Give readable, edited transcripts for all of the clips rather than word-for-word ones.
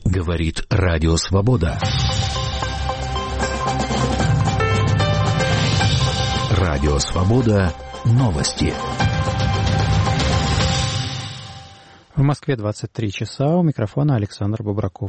Говорит Радио Свобода. Радио Свобода. Новости. В Москве 23 часа. У микрофона Александр Бобраков.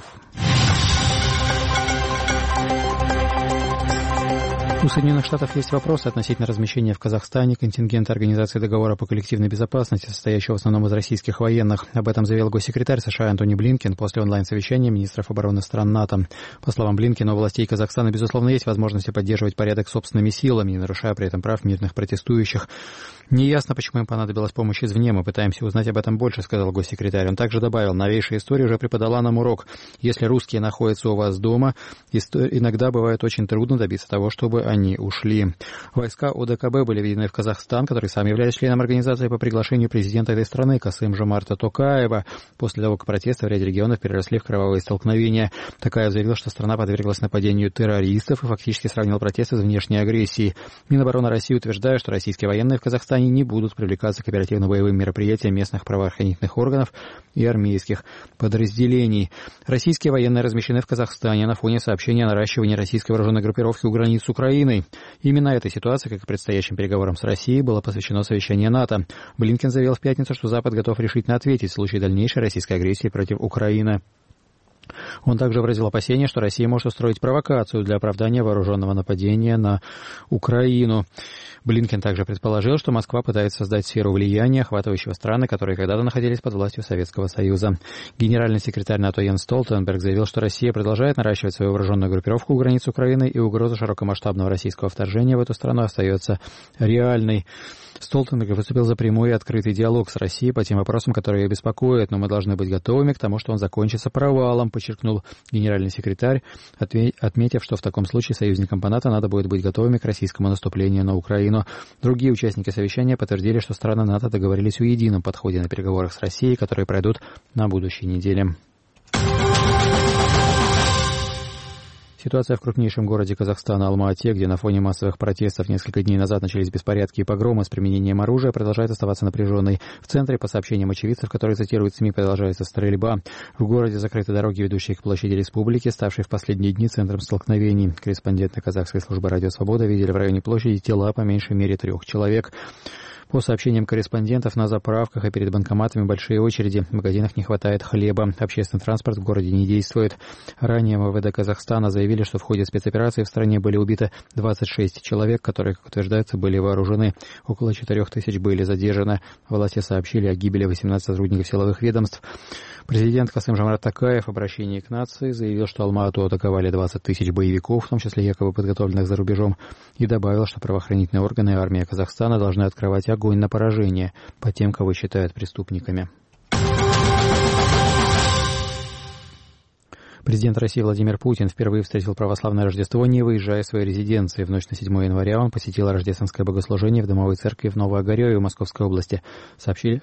У Соединенных Штатов есть вопросы относительно размещения в Казахстане контингента Организации договора по коллективной безопасности, состоящего в основном из российских военных. Об этом заявил госсекретарь США Антони Блинкен после онлайн-совещания министров обороны стран НАТО. По словам Блинкена, у властей Казахстана, безусловно, есть возможность поддерживать порядок собственными силами, не нарушая при этом прав мирных протестующих. «Неясно, почему им понадобилась помощь извне. Мы пытаемся узнать об этом больше», — сказал госсекретарь. Он также добавил: «Новейшая история уже преподала нам урок. Если русские находятся у вас дома, иногда бывает очень трудно добиться того, чтобы они ушли». Войска ОДКБ были введены в Казахстан, который сам является членом организации по приглашению президента этой страны Касым-Жомарта Токаева, после того, как протесты в ряде регионов переросли в кровавые столкновения. Токаев заявил, что страна подверглась нападению террористов и фактически сравнил протесты с внешней агрессией. Минобороны России утверждает, что российские военные в Казахстане не будут привлекаться к оперативно-боевым мероприятиям местных правоохранительных органов и армейских подразделений. Российские военные размещены в Казахстане на фоне сообщения о наращивании российской вооруженной группировки у границ с Украиной. Именно этой ситуации, как и предстоящим переговорам с Россией, было посвящено совещание НАТО. Блинкен заявил в пятницу, что Запад готов решительно ответить в случае дальнейшей российской агрессии против Украины. Он также выразил опасение, что Россия может устроить провокацию для оправдания вооруженного нападения на Украину. Блинкен также предположил, что Москва пытается создать сферу влияния, охватывающего страны, которые когда-то находились под властью Советского Союза. Генеральный секретарь НАТО Йенс Столтенберг заявил, что Россия продолжает наращивать свою вооруженную группировку у границ Украины, и угроза широкомасштабного российского вторжения в эту страну остается реальной. Столтенберг выступил за прямой и открытый диалог с Россией по тем вопросам, которые ее беспокоят, но мы должны быть готовыми к тому, что он закончится провалом, подчеркнул генеральный секретарь, отметив, что в таком случае союзникам по НАТО надо будет быть готовыми к российскому наступлению на Украину. Другие участники совещания подтвердили, что страны НАТО договорились о едином подходе на переговорах с Россией, которые пройдут на будущей неделе. Ситуация в крупнейшем городе Казахстана Алма-Ате, где на фоне массовых протестов несколько дней назад начались беспорядки и погромы с применением оружия, продолжает оставаться напряженной. В центре, по сообщениям очевидцев, которые цитируют СМИ, продолжается стрельба. В городе закрыты дороги, ведущие к площади Республики, ставшей в последние дни центром столкновений. Корреспонденты казахской службы «Радио Свобода» видели в районе площади тела по меньшей мере 3 человек. По сообщениям корреспондентов, на заправках и перед банкоматами большие очереди. В магазинах не хватает хлеба. Общественный транспорт в городе не действует. Ранее МВД Казахстана заявили, что в ходе спецоперации в стране были убиты 26 человек, которые, как утверждается, были вооружены. Около 4000 были задержаны. Власти сообщили о гибели 18 сотрудников силовых ведомств. Президент Касым-Жомарт Токаев в обращении к нации заявил, что Алма-Ату атаковали 20 тысяч боевиков, в том числе якобы подготовленных за рубежом, и добавил, что правоохранительные органы и армия Казахстана должны открывать огонь на поражение по тем, кого считают преступниками. Президент России Владимир Путин впервые встретил православное Рождество, не выезжая из своей резиденции. В ночь на 7 января он посетил рождественское богослужение в Домовой церкви в Новоогарёве в Московской области. Сообщили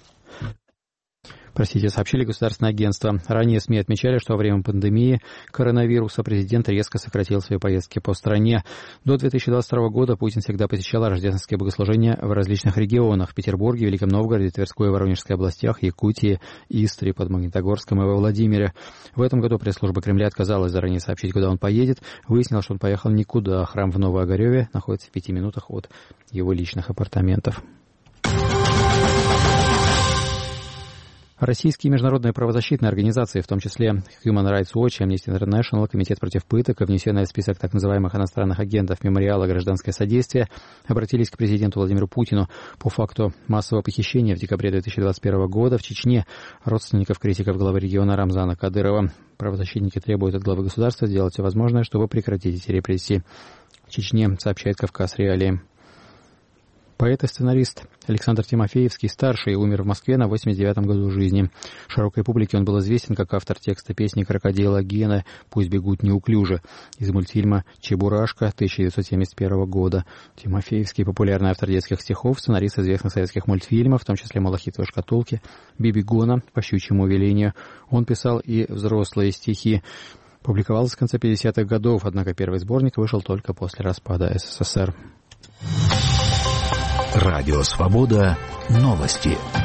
государственное агентство. Ранее СМИ отмечали, что во время пандемии коронавируса президент резко сократил свои поездки по стране. До 2022 года Путин всегда посещал рождественские богослужения в различных регионах: в Петербурге, Великом Новгороде, Тверской и Воронежской областях, Якутии, Истре, под Магнитогорском и во Владимире. В этом году пресс-служба Кремля отказалась заранее сообщить, куда он поедет. Выяснилось, что он поехал никуда. Храм в Новоогарёве находится в 5 минутах от его личных апартаментов. Российские международные правозащитные организации, в том числе Human Rights Watch, Amnesty International, Комитет против пыток и внесенные в список так называемых иностранных агентов Мемориала «Гражданское содействие», обратились к президенту Владимиру Путину по факту массового похищения в декабре 2021 года в Чечне родственников критиков главы региона Рамзана Кадырова. Правозащитники требуют от главы государства сделать все возможное, чтобы прекратить эти репрессии в Чечне, сообщает «Кавказ Реалии». Поэт и сценарист Александр Тимофеевский-старший умер в Москве на 89-м году жизни. Широкой публике он был известен как автор текста песни «Крокодила Гена» «Пусть бегут неуклюже» из мультфильма «Чебурашка» 1971 года. Тимофеевский — популярный автор детских стихов, сценарист известных советских мультфильмов, в том числе «Малахитовой шкатулки», «Бибигона», «По щучьему велению». Он писал и взрослые стихи. Публиковался в конце 50-х годов, однако первый сборник вышел только после распада СССР. Радио Свобода. Новости.